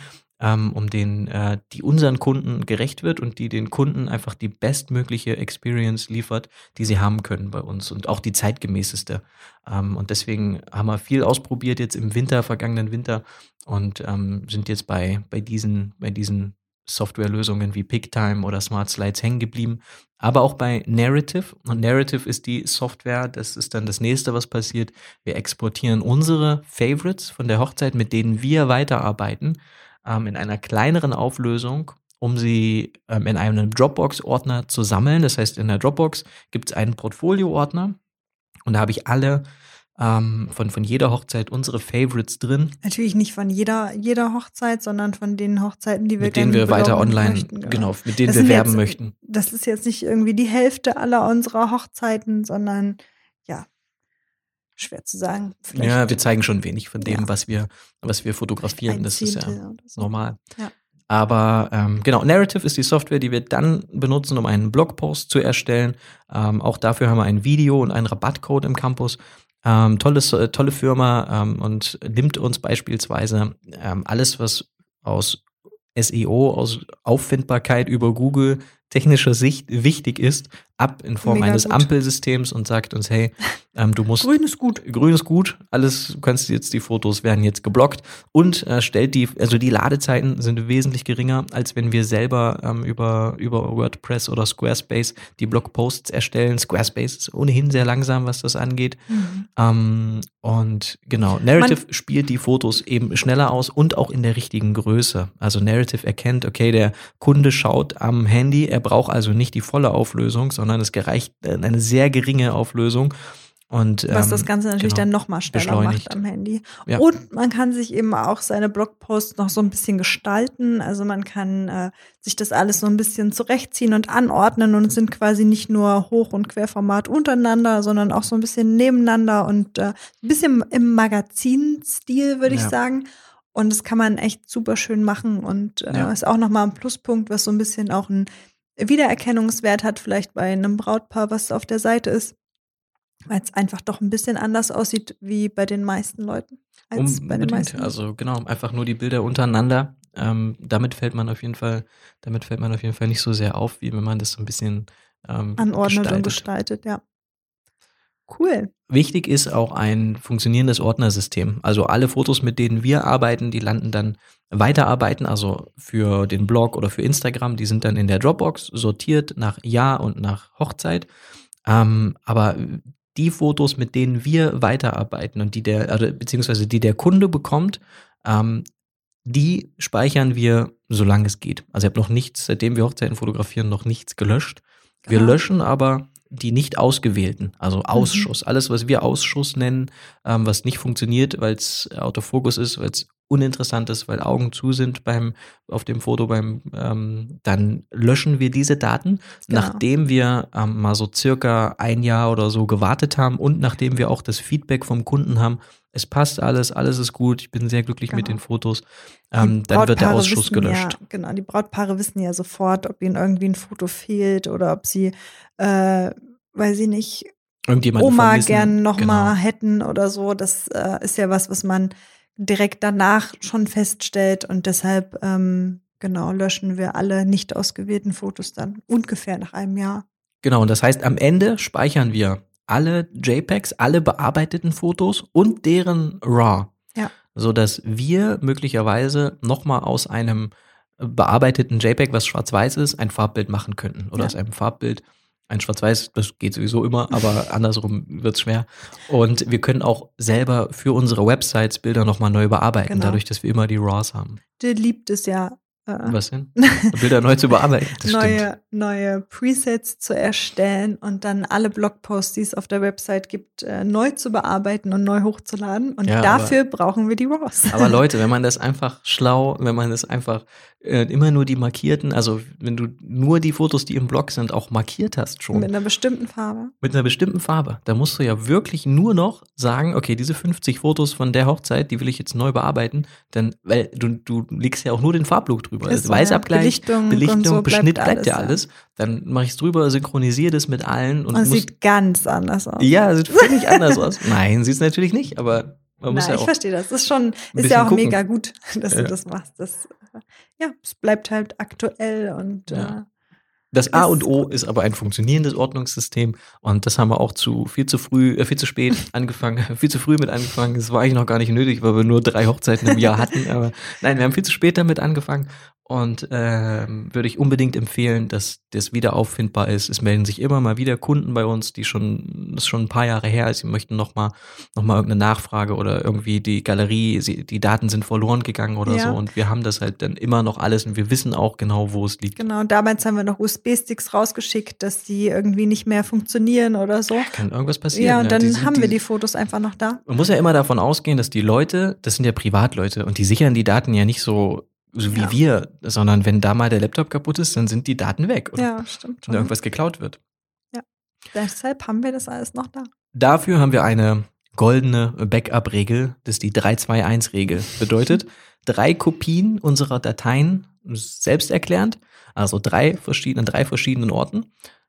Speaker 1: die unseren Kunden gerecht wird und die den Kunden einfach die bestmögliche Experience liefert, die sie haben können bei uns und auch die zeitgemäßeste. Und deswegen haben wir viel ausprobiert jetzt im vergangenen Winter und sind jetzt bei diesen Softwarelösungen wie PickTime oder Smart Slides hängen geblieben, aber auch bei Narrative. Und Narrative ist die Software, das ist dann das nächste, was passiert. Wir exportieren unsere Favorites von der Hochzeit, mit denen wir weiterarbeiten, in einer kleineren Auflösung, um sie in einem Dropbox-Ordner zu sammeln. Das heißt, in der Dropbox gibt es einen Portfolio-Ordner und da habe ich alle von jeder Hochzeit unsere Favorites drin.
Speaker 2: Natürlich nicht von jeder Hochzeit, sondern von den Hochzeiten, die wir
Speaker 1: mit denen wir weiter online, möchten, genau, mit denen wir werben möchten.
Speaker 2: Das ist jetzt nicht irgendwie die Hälfte aller unserer Hochzeiten, sondern ja, schwer zu sagen.
Speaker 1: Vielleicht. Ja, wir zeigen schon wenig von dem, was wir fotografieren. Das ist ja normal. Ja. Aber genau, Narrative ist die Software, die wir dann benutzen, um einen Blogpost zu erstellen. Auch dafür haben wir ein Video und einen Rabattcode im Campus. Tolle Firma und nimmt uns beispielsweise alles, was aus SEO, aus Auffindbarkeit über Google technischer Sicht wichtig ist, ab in Form eines Ampelsystems und sagt uns, hey, du musst...
Speaker 2: Grün ist gut.
Speaker 1: Grün ist gut, die Fotos werden jetzt geblockt und die Ladezeiten sind wesentlich geringer, als wenn wir selber über WordPress oder Squarespace die Blogposts erstellen. Squarespace ist ohnehin sehr langsam, was das angeht. Und genau, Narrative spielt die Fotos eben schneller aus und auch in der richtigen Größe. Also Narrative erkennt, okay, der Kunde schaut am Handy, er braucht also nicht die volle Auflösung, sondern es gereicht eine sehr geringe Auflösung. Und,
Speaker 2: was das Ganze natürlich dann nochmal schneller macht am Handy. Ja. Und man kann sich eben auch seine Blogposts noch so ein bisschen gestalten. Also man kann sich das alles so ein bisschen zurechtziehen und anordnen und es sind quasi nicht nur Hoch- und Querformat untereinander, sondern auch so ein bisschen nebeneinander und ein bisschen im Magazinstil, würde ich sagen. Und das kann man echt super schön machen und ist auch nochmal ein Pluspunkt, was so ein bisschen auch einen Wiedererkennungswert hat, vielleicht bei einem Brautpaar, was auf der Seite ist. Weil es einfach doch ein bisschen anders aussieht wie bei den meisten Leuten.
Speaker 1: Also genau, einfach nur die Bilder untereinander. Damit fällt man auf jeden Fall nicht so sehr auf, wie wenn man das so ein bisschen
Speaker 2: anordnet und gestaltet, ja. Cool.
Speaker 1: Wichtig ist auch ein funktionierendes Ordnersystem. Also alle Fotos, mit denen wir arbeiten, die landen dann weiterarbeiten, also für den Blog oder für Instagram, die sind dann in der Dropbox sortiert nach Jahr und nach Hochzeit. Aber die Fotos, mit denen wir weiterarbeiten und die der Kunde bekommt, die speichern wir, solange es geht. Also ich habe noch nichts, seitdem wir Hochzeiten fotografieren, noch nichts gelöscht. Wir löschen aber die nicht ausgewählten, also Ausschuss. Alles, was wir Ausschuss nennen, was nicht funktioniert, weil es Autofokus ist, weil es uninteressant ist, weil Augen zu sind auf dem Foto, dann löschen wir diese Daten, nachdem wir mal so circa ein Jahr oder so gewartet haben und nachdem wir auch das Feedback vom Kunden haben, es passt alles ist gut, ich bin sehr glücklich mit den Fotos, dann wird der Ausschuss gelöscht.
Speaker 2: Ja, genau, die Brautpaare wissen ja sofort, ob ihnen irgendwie ein Foto fehlt oder ob sie, weiß ich nicht, Oma gern nochmal hätten oder so. Das ist ja was man direkt danach schon feststellt und deshalb löschen wir alle nicht ausgewählten Fotos dann ungefähr nach einem Jahr.
Speaker 1: Genau, und das heißt, am Ende speichern wir alle JPEGs, alle bearbeiteten Fotos und deren RAW, sodass wir möglicherweise nochmal aus einem bearbeiteten JPEG, was schwarz-weiß ist, ein Farbbild machen könnten oder aus einem Farbbild ein Schwarz-Weiß, das geht sowieso immer, aber andersrum wird's schwer. Und wir können auch selber für unsere Websites Bilder nochmal neu bearbeiten, dadurch, dass wir immer die RAWs haben.
Speaker 2: Der liebt es ja,
Speaker 1: Was denn? Bilder neu zu bearbeiten.
Speaker 2: Neue Presets zu erstellen und dann alle Blogposts, die es auf der Website gibt, neu zu bearbeiten und neu hochzuladen. Und dafür brauchen wir die RAWs.
Speaker 1: Aber Leute, wenn man das einfach wenn man das einfach immer nur die markierten, also wenn du nur die Fotos, die im Blog sind, auch markiert hast schon.
Speaker 2: Mit einer bestimmten Farbe.
Speaker 1: Mit einer bestimmten Farbe. Da musst du ja wirklich nur noch sagen, okay, diese 50 Fotos von der Hochzeit, die will ich jetzt neu bearbeiten, dann, weil du legst ja auch nur den Farblook drüber.
Speaker 2: Ist so,
Speaker 1: Weißabgleich, Belichtung,
Speaker 2: so
Speaker 1: Beschnitt bleibt ja
Speaker 2: alles.
Speaker 1: alles. Dann mache ich es drüber, synchronisiere das mit allen. Und
Speaker 2: sieht ganz anders aus.
Speaker 1: Ja, sieht völlig anders aus. Nein, sieht es natürlich nicht, aber man muss ja auch.
Speaker 2: Ich verstehe das. Das ist ja auch gucken. Mega gut, dass du das machst. Es bleibt halt aktuell und
Speaker 1: das A und O ist aber ein funktionierendes Ordnungssystem und das haben wir auch viel zu spät angefangen, viel zu früh mit angefangen. Das war eigentlich noch gar nicht nötig, weil wir nur 3 Hochzeiten im Jahr hatten. Aber nein, wir haben viel zu spät damit angefangen und würde ich unbedingt empfehlen, dass das wieder auffindbar ist. Es melden sich immer mal wieder Kunden bei uns, das schon ein paar Jahre her ist. Sie möchten noch mal irgendeine Nachfrage oder irgendwie die Galerie, die Daten sind verloren gegangen oder so und wir haben das halt dann immer noch alles und wir wissen auch genau, wo es liegt.
Speaker 2: Genau, damals haben wir noch USB-Sticks rausgeschickt, dass die irgendwie nicht mehr funktionieren oder so.
Speaker 1: Kann irgendwas passieren.
Speaker 2: Ja, und dann haben wir die Fotos einfach noch da.
Speaker 1: Man muss ja immer davon ausgehen, dass die Leute, das sind ja Privatleute und die sichern die Daten ja nicht so wie wir, sondern wenn da mal der Laptop kaputt ist, dann sind die Daten weg. Oder?
Speaker 2: Ja, stimmt.
Speaker 1: Wenn irgendwas geklaut wird.
Speaker 2: Ja, deshalb haben wir das alles noch da.
Speaker 1: Dafür haben wir eine goldene Backup-Regel, das ist die 3-2-1-Regel. Bedeutet, 3 Kopien unserer Dateien selbsterklärend, also 3 verschiedenen Orten.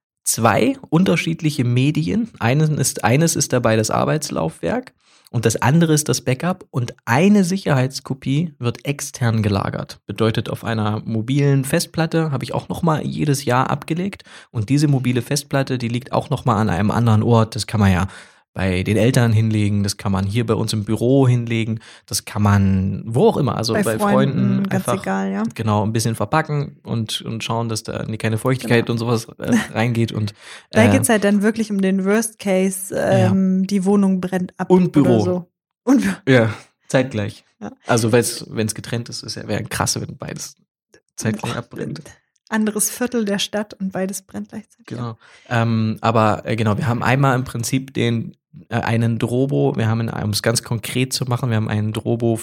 Speaker 1: 2 unterschiedliche Medien. Eines ist dabei das Arbeitslaufwerk und das andere ist das Backup und eine Sicherheitskopie wird extern gelagert. Bedeutet, auf einer mobilen Festplatte habe ich auch nochmal jedes Jahr abgelegt und diese mobile Festplatte, die liegt auch nochmal an einem anderen Ort. Das kann man ja bei den Eltern hinlegen, das kann man hier bei uns im Büro hinlegen, das kann man wo auch immer, also bei Freunden
Speaker 2: ganz
Speaker 1: einfach,
Speaker 2: egal, ja.
Speaker 1: Genau, ein bisschen verpacken und schauen, dass da keine Feuchtigkeit und sowas reingeht. Und
Speaker 2: da geht's halt dann wirklich um den Worst Case, die Wohnung brennt ab
Speaker 1: und Büro.
Speaker 2: Oder so.
Speaker 1: Ja, zeitgleich.
Speaker 2: Ja.
Speaker 1: Also wenn es getrennt ist, wäre krass, wenn beides zeitgleich abbrennt.
Speaker 2: Anderes Viertel der Stadt und beides brennt gleichzeitig.
Speaker 1: Genau. Aber wir haben einmal im Prinzip einen Drobo, um es ganz konkret zu machen, wir haben einen Drobo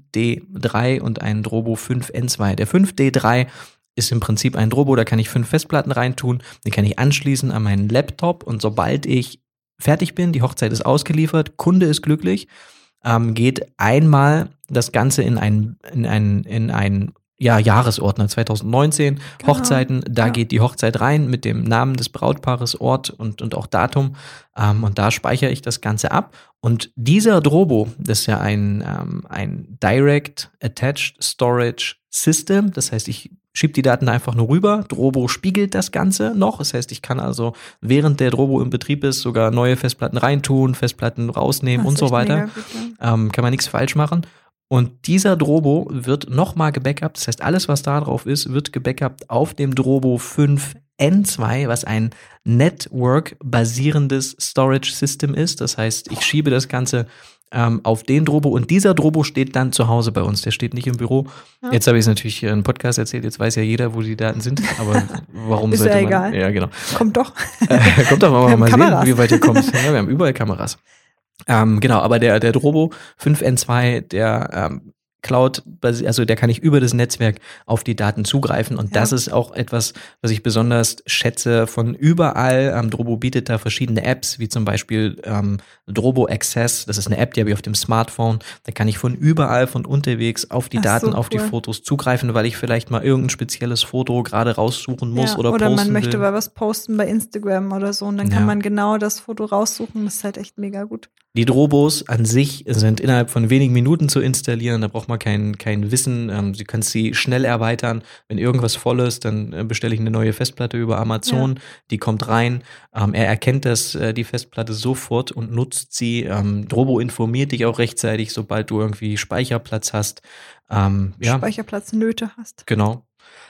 Speaker 1: 5D3 und einen Drobo 5N2. Der 5D3 ist im Prinzip ein Drobo, da kann ich 5 Festplatten reintun, den kann ich anschließen an meinen Laptop und sobald ich fertig bin, die Hochzeit ist ausgeliefert, Kunde ist glücklich, geht einmal das Ganze in einen Jahresordner 2019, genau. Hochzeiten, da geht die Hochzeit rein mit dem Namen des Brautpaares, Ort und auch Datum und da speichere ich das Ganze ab und dieser Drobo, das ist ja ein Direct Attached Storage System, das heißt, ich schiebe die Daten einfach nur rüber, Drobo spiegelt das Ganze noch, das heißt, ich kann also, während der Drobo im Betrieb ist, sogar neue Festplatten reintun, Festplatten rausnehmen und so weiter, gut, ja. Kann man nichts falsch machen. Und dieser Drobo wird nochmal gebackupt, das heißt, alles, was da drauf ist, wird gebackupt auf dem Drobo 5N2, was ein Network-basierendes Storage System ist. Das heißt, ich schiebe das Ganze auf den Drobo und dieser Drobo steht dann zu Hause bei uns, der steht nicht im Büro. Ja. Jetzt habe ich es natürlich in einem Podcast erzählt, jetzt weiß ja jeder, wo die Daten sind, aber warum
Speaker 2: ist
Speaker 1: sollte
Speaker 2: ja
Speaker 1: man?
Speaker 2: Egal.
Speaker 1: Ja, genau.
Speaker 2: Kommt doch.
Speaker 1: Kommt doch mal
Speaker 2: Kameras.
Speaker 1: sehen, wie weit ihr kommt. Ja, wir haben überall Kameras. Genau, aber der Drobo 5N2, der Cloud, also der kann ich über das Netzwerk auf die Daten zugreifen und das ist auch etwas, was ich besonders schätze von überall. Drobo bietet da verschiedene Apps, wie zum Beispiel Drobo Access, das ist eine App, die habe ich auf dem Smartphone, da kann ich von überall, von unterwegs auf die Daten, auf die Fotos zugreifen, weil ich vielleicht mal irgendein spezielles Foto gerade raussuchen muss oder posten
Speaker 2: man möchte
Speaker 1: will.
Speaker 2: mal was posten bei Instagram oder so und dann kann man genau das Foto raussuchen, das ist halt echt mega gut.
Speaker 1: Die Drobos an sich sind innerhalb von wenigen Minuten zu installieren, da braucht man kein Wissen, du kannst sie schnell erweitern, wenn irgendwas voll ist, dann bestelle ich eine neue Festplatte über Amazon, die kommt rein, er erkennt die Festplatte sofort und nutzt sie, Drobo informiert dich auch rechtzeitig, sobald du irgendwie Speicherplatz hast.
Speaker 2: Speicherplatznöte hast.
Speaker 1: Genau.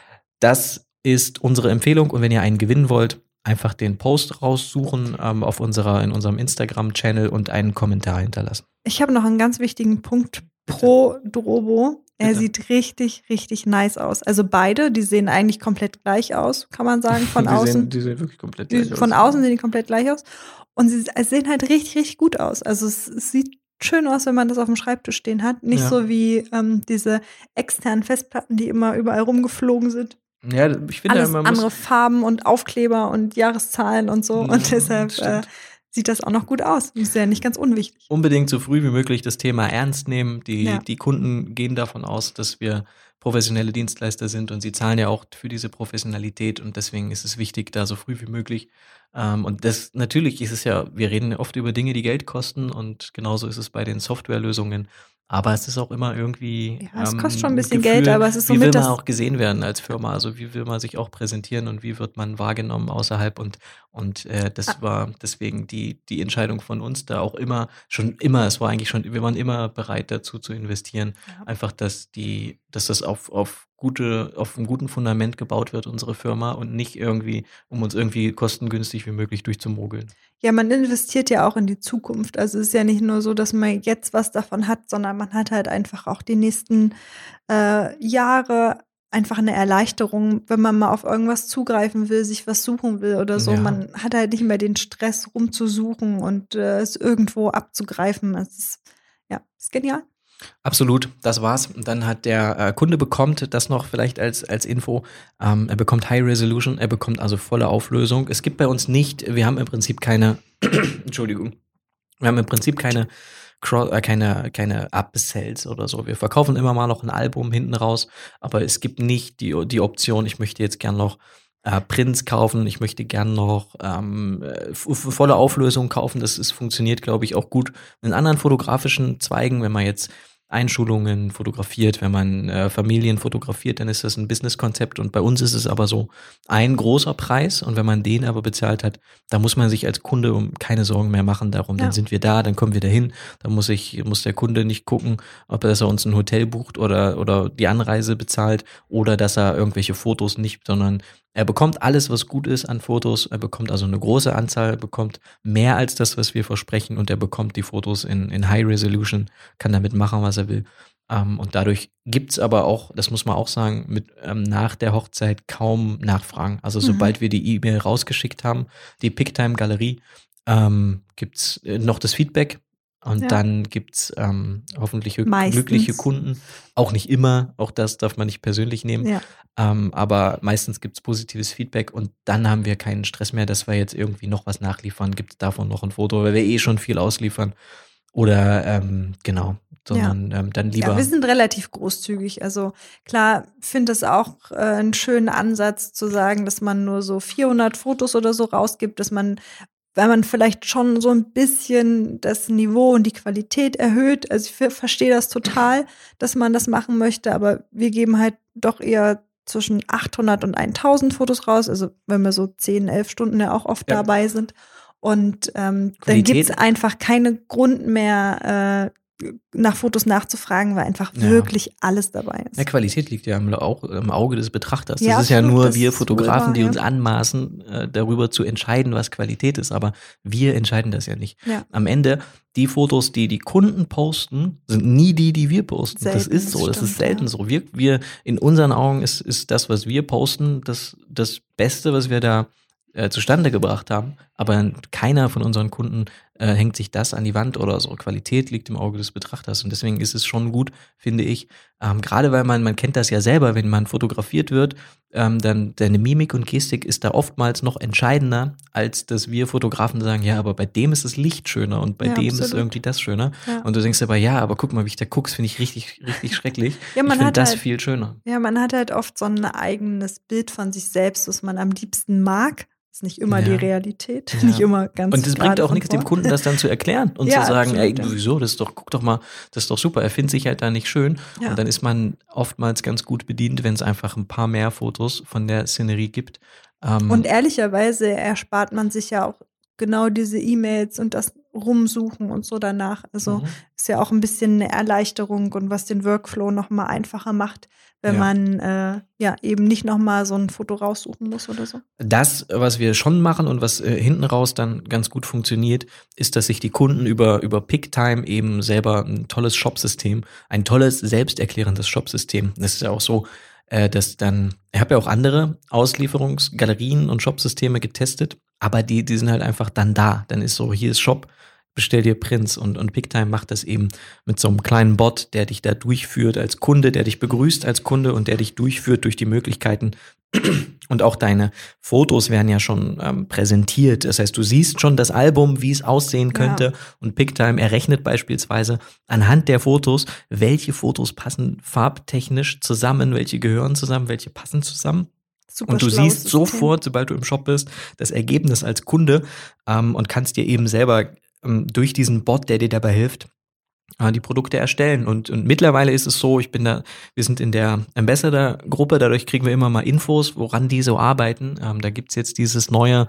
Speaker 1: Das ist unsere Empfehlung und wenn ihr einen gewinnen wollt, einfach den Post raussuchen in unserem Instagram-Channel und einen Kommentar hinterlassen.
Speaker 2: Ich habe noch einen ganz wichtigen Punkt pro Drobo. Er sieht richtig, richtig nice aus. Also beide, die sehen eigentlich komplett gleich aus, kann man sagen, von außen.
Speaker 1: Die sehen wirklich komplett gleich aus.
Speaker 2: Von außen sehen die komplett gleich aus. Und sie sehen halt richtig, richtig gut aus. Also es sieht schön aus, wenn man das auf dem Schreibtisch stehen hat. Nicht so wie diese externen Festplatten, die immer überall rumgeflogen sind.
Speaker 1: Ja, ich finde,
Speaker 2: alles andere Farben und Aufkleber und Jahreszahlen und so. Und deshalb sieht das auch noch gut aus. Ist ja nicht ganz unwichtig.
Speaker 1: Unbedingt so früh wie möglich das Thema ernst nehmen. Die Kunden gehen davon aus, dass wir professionelle Dienstleister sind und sie zahlen ja auch für diese Professionalität und deswegen ist es wichtig, da so früh wie möglich. Und das natürlich ist es ja, wir reden oft über Dinge, die Geld kosten und genauso ist es bei den Softwarelösungen. Aber es ist auch immer irgendwie.
Speaker 2: Ja, es kostet schon ein bisschen
Speaker 1: Gefühl,
Speaker 2: Geld, aber es ist so
Speaker 1: wie
Speaker 2: mit
Speaker 1: will man auch gesehen werden als Firma? Also wie will man sich auch präsentieren und wie wird man wahrgenommen außerhalb? Und das war deswegen die Entscheidung von uns da auch immer, es war eigentlich schon, wir waren immer bereit dazu zu investieren. Ja. Einfach, dass das auf einem guten Fundament gebaut wird, unsere Firma, und nicht irgendwie, um uns irgendwie kostengünstig wie möglich durchzumogeln.
Speaker 2: Ja, man investiert ja auch in die Zukunft. Also es ist ja nicht nur so, dass man jetzt was davon hat, sondern man hat halt einfach auch die nächsten Jahre einfach eine Erleichterung, wenn man mal auf irgendwas zugreifen will, sich was suchen will oder so. Ja. Man hat halt nicht mehr den Stress, rumzusuchen und es irgendwo abzugreifen. Es ist genial.
Speaker 1: Absolut, das war's. Und dann hat der Kunde bekommt das noch vielleicht als Info. Er bekommt High Resolution, er bekommt also volle Auflösung. Es gibt bei uns nicht, wir haben im Prinzip keine, Entschuldigung, wir haben im Prinzip keine Upsells oder so. Wir verkaufen immer mal noch ein Album hinten raus, aber es gibt nicht die Option, ich möchte jetzt gern noch Prints kaufen, ich möchte gern noch volle Auflösung kaufen. Das funktioniert, glaube ich, auch gut in anderen fotografischen Zweigen, wenn man jetzt Einschulungen fotografiert, wenn man Familien fotografiert, dann ist das ein Businesskonzept und bei uns ist es aber so ein großer Preis und wenn man den aber bezahlt hat, da muss man sich als Kunde keine Sorgen mehr machen darum, dann sind wir da, dann kommen wir dahin, dann muss der Kunde nicht gucken, ob er uns ein Hotel bucht oder die Anreise bezahlt oder dass er irgendwelche Fotos nicht, sondern er bekommt alles, was gut ist an Fotos, er bekommt also eine große Anzahl, bekommt mehr als das, was wir versprechen und er bekommt die Fotos in High Resolution, kann damit machen, was er will. Und dadurch gibt's aber auch, das muss man auch sagen, nach der Hochzeit kaum Nachfragen. Also sobald wir die E-Mail rausgeschickt haben, die Picktime-Galerie, gibt's noch das Feedback. Und dann gibt's hoffentlich glückliche Kunden. Auch nicht immer, auch das darf man nicht persönlich nehmen. Ja. Aber meistens gibt's positives Feedback und dann haben wir keinen Stress mehr, dass wir jetzt irgendwie noch was nachliefern. Gibt es davon noch ein Foto, weil wir schon viel ausliefern. Oder sondern dann lieber.
Speaker 2: Ja, wir sind relativ großzügig. Also klar, finde es auch einen schönen Ansatz zu sagen, dass man nur so 400 Fotos oder so rausgibt, dass man, weil man vielleicht schon so ein bisschen das Niveau und die Qualität erhöht. Also ich verstehe das total, dass man das machen möchte, aber wir geben halt doch eher zwischen 800 und 1000 Fotos raus, also wenn wir so 10, 11 Stunden ja auch oft dabei sind. Und dann gibt es einfach keinen Grund mehr, nach Fotos nachzufragen, weil einfach wirklich alles dabei ist.
Speaker 1: Ja, Qualität liegt ja im Auge des Betrachters. Das ist ja nur wir Fotografen, die uns anmaßen, darüber zu entscheiden, was Qualität ist. Aber wir entscheiden das ja nicht. Ja. Am Ende, die Fotos, die Kunden posten, sind nie die wir posten. Selten, das ist so, das ist selten so. Wir in unseren Augen ist das, was wir posten, das Beste, was wir da zustande gebracht haben, aber keiner von unseren Kunden hängt sich das an die Wand oder so. Qualität liegt im Auge des Betrachters und deswegen ist es schon gut, finde ich, gerade weil man kennt das ja selber, wenn man fotografiert wird, dann deine Mimik und Gestik ist da oftmals noch entscheidender, als dass wir Fotografen sagen, ja, aber bei dem ist das Licht schöner und bei dem ist irgendwie das schöner. Ja. Und du denkst aber, ja, aber guck mal, wie ich da guckst, finde ich richtig, richtig schrecklich. Ja, ich finde das viel schöner.
Speaker 2: Ja, man hat halt oft so ein eigenes Bild von sich selbst, was man am liebsten mag. Ist nicht immer die Realität, nicht immer ganz.
Speaker 1: Und es bringt auch nichts dem Kunden, das dann zu erklären und zu sagen, ey, wieso, guck doch mal, das ist doch super, er findet sich halt da nicht schön. Ja. Und dann ist man oftmals ganz gut bedient, wenn es einfach ein paar mehr Fotos von der Szenerie gibt.
Speaker 2: Und ehrlicherweise erspart man sich ja auch genau diese E-Mails und das rumsuchen und so danach. Also ist ja auch ein bisschen eine Erleichterung und was den Workflow nochmal einfacher macht, wenn man eben nicht nochmal so ein Foto raussuchen muss oder so.
Speaker 1: Das, was wir schon machen und was hinten raus dann ganz gut funktioniert, ist, dass sich die Kunden über Picktime eben selber ein tolles Shopsystem, ein tolles, selbsterklärendes Shopsystem. Das ist ja auch so, dass dann, ich habe ja auch andere Auslieferungsgalerien und Shopsysteme getestet, aber die sind halt einfach dann da. Dann ist so, hier ist Shop, bestell dir Prints und Picktime macht das eben mit so einem kleinen Bot, der dich da durchführt als Kunde, der dich begrüßt als Kunde und der dich durchführt durch die Möglichkeiten. Und auch deine Fotos werden ja schon präsentiert. Das heißt, du siehst schon das Album, wie es aussehen könnte. Und Picktime errechnet beispielsweise anhand der Fotos, welche Fotos passen farbtechnisch zusammen, welche gehören zusammen, welche passen zusammen.
Speaker 2: Super
Speaker 1: und du siehst
Speaker 2: System.
Speaker 1: sofort, sobald du im Shop bist, das Ergebnis als Kunde und kannst dir eben selber durch diesen Bot, der dir dabei hilft, die Produkte erstellen. Und mittlerweile ist es so, wir sind in der Ambassador-Gruppe, dadurch kriegen wir immer mal Infos, woran die so arbeiten. Da gibt's jetzt dieses neue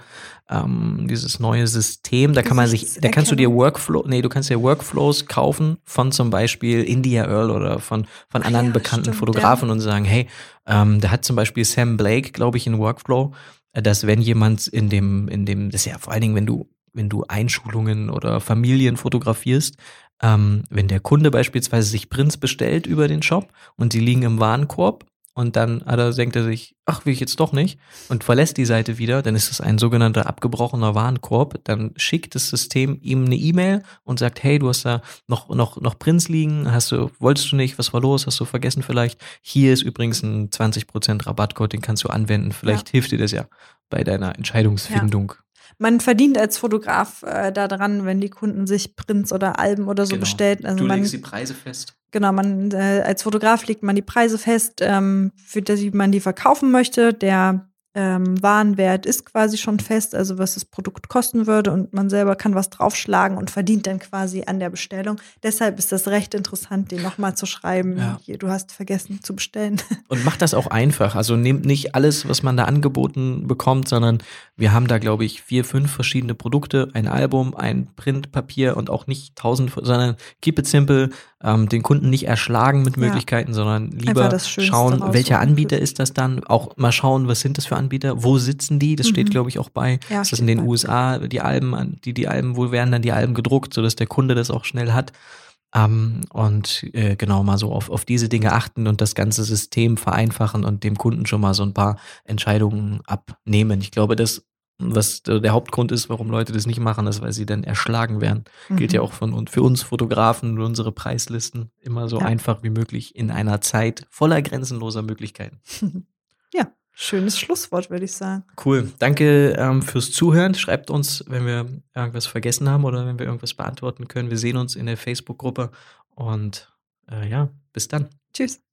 Speaker 1: System, da kannst du dir Workflows kaufen von zum Beispiel India Earl oder von anderen bekannten Fotografen und sagen, hey, da hat zum Beispiel Sam Blake, glaube ich, einen Workflow, dass wenn jemand das ist ja vor allen Dingen, wenn du Einschulungen oder Familien fotografierst, wenn der Kunde beispielsweise sich Prints bestellt über den Shop und die liegen im Warenkorb und dann denkt er sich, ach, will ich jetzt doch nicht und verlässt die Seite wieder, dann ist es ein sogenannter abgebrochener Warenkorb. Dann schickt das System ihm eine E-Mail und sagt, hey, du hast da noch Prints liegen, wolltest du nicht, was war los, hast du vergessen vielleicht? Hier ist übrigens ein 20% Rabattcode, den kannst du anwenden, vielleicht hilft dir das ja bei deiner Entscheidungsfindung.
Speaker 2: Ja. Man verdient als Fotograf daran, wenn die Kunden sich Prints oder Alben oder so bestellen. Also
Speaker 1: du legst die Preise fest.
Speaker 2: Genau, als Fotograf legt man die Preise fest, für die man die verkaufen möchte. Der Warenwert ist quasi schon fest, also was das Produkt kosten würde und man selber kann was draufschlagen und verdient dann quasi an der Bestellung. Deshalb ist das recht interessant, den nochmal zu schreiben. Ja. Hier, du hast vergessen zu bestellen.
Speaker 1: Und macht das auch einfach. Also nehmt nicht alles, was man da angeboten bekommt, sondern wir haben da, glaube ich, 4, 5 verschiedene Produkte, ein Album, ein Printpapier und auch nicht 1000, sondern keep it simple, den Kunden nicht erschlagen mit Möglichkeiten, sondern lieber schauen, welcher Anbieter ist das dann, auch mal schauen, was sind das für Anbieter, wo sitzen die, das steht, glaube ich, auch bei, ist das in den USA, die Alben, wo werden dann die Alben gedruckt, sodass der Kunde das auch schnell hat. Genau mal so auf diese Dinge achten und das ganze System vereinfachen und dem Kunden schon mal so ein paar Entscheidungen abnehmen. Ich glaube, was der Hauptgrund ist, warum Leute das nicht machen, ist, weil sie dann erschlagen werden. Gilt ja auch für uns Fotografen und unsere Preislisten immer so einfach wie möglich in einer Zeit voller grenzenloser Möglichkeiten.
Speaker 2: Ja, schönes Schlusswort, würde ich sagen.
Speaker 1: Cool. Danke fürs Zuhören. Schreibt uns, wenn wir irgendwas vergessen haben oder wenn wir irgendwas beantworten können. Wir sehen uns in der Facebook-Gruppe und bis dann.
Speaker 2: Tschüss.